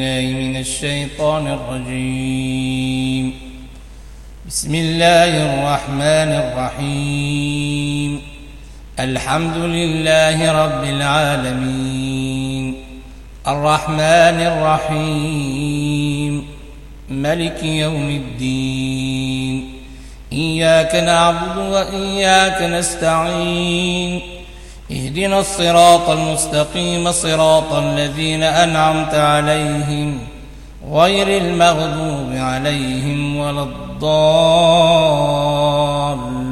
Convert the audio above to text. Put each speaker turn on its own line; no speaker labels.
بالله من الشيطان الرجيم. بسم الله الرحمن الرحيم. الحمد لله رب العالمين، الرحمن الرحيم، ملك يوم الدين. إياك نعبد وإياك نستعين، اهدنا الصراط المستقيم صراط الذين أنعمت عليهم غير المغضوب عليهم ولا الضالين.